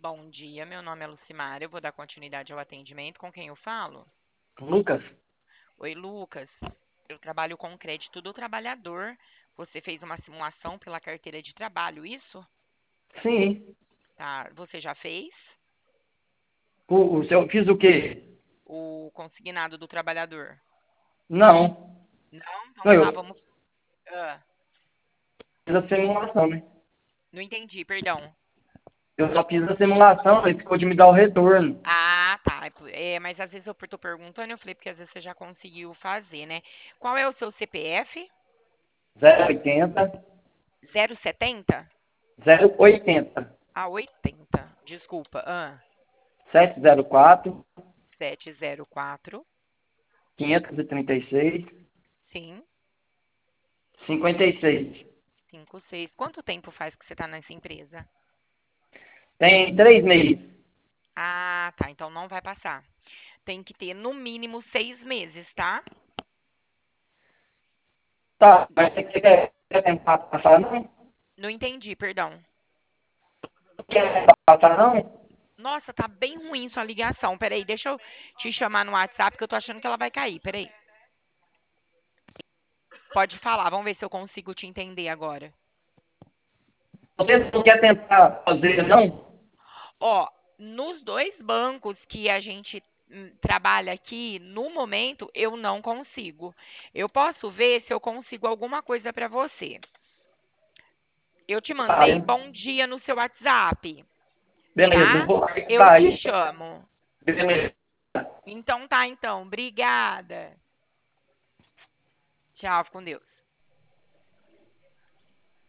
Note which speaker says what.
Speaker 1: Bom dia, meu nome é Lucimara. Eu vou dar continuidade ao atendimento. Com quem eu falo?
Speaker 2: Lucas?
Speaker 1: Oi, Lucas. Eu trabalho com crédito do trabalhador. Você fez uma simulação pela carteira de trabalho, isso?
Speaker 2: Sim.
Speaker 1: Tá. Você já fez
Speaker 2: Fiz o quê?
Speaker 1: o consignado do trabalhador?
Speaker 2: Não.
Speaker 1: Não? Então
Speaker 2: Não,
Speaker 1: tá,
Speaker 2: eu
Speaker 1: vamos. Ah,
Speaker 2: fiz a simulação, né?
Speaker 1: não entendi, perdão.
Speaker 2: Eu só fiz a simulação, ele ficou de me dar o retorno.
Speaker 1: Ah, tá. Mas às vezes eu tô perguntando, eu falei, porque às vezes você já conseguiu fazer, né? Qual é o seu CPF?
Speaker 2: 080,
Speaker 1: 070?
Speaker 2: 080,
Speaker 1: Ah, 80. Desculpa.
Speaker 2: 704,
Speaker 1: 704.
Speaker 2: 536,
Speaker 1: Sim,
Speaker 2: 56.
Speaker 1: 56. Quanto tempo faz que você está nessa empresa?
Speaker 2: Tem 3 meses.
Speaker 1: Ah, tá. Então não vai passar. Tem que ter no mínimo 6 meses, tá?
Speaker 2: Tá, mas você quer tentar passar, não?
Speaker 1: Não entendi, perdão.
Speaker 2: Não quer passar, não?
Speaker 1: Nossa, tá bem ruim sua ligação. Peraí, deixa eu te chamar no WhatsApp que eu tô achando que ela vai cair. Peraí. Pode falar, vamos ver se eu consigo te entender agora.
Speaker 2: Você não quer tentar fazer, não?
Speaker 1: Ó, nos dois bancos que a gente trabalha aqui, no momento, eu não consigo. Eu posso ver se eu consigo alguma coisa para você. Eu te
Speaker 2: Tá,
Speaker 1: mandei bom dia no seu WhatsApp,
Speaker 2: beleza, eu
Speaker 1: tá?
Speaker 2: vou
Speaker 1: Eu
Speaker 2: aceitar
Speaker 1: te
Speaker 2: aí.
Speaker 1: chamo.
Speaker 2: Beleza.
Speaker 1: Então tá, então. Obrigada. Tchau, fica com Deus.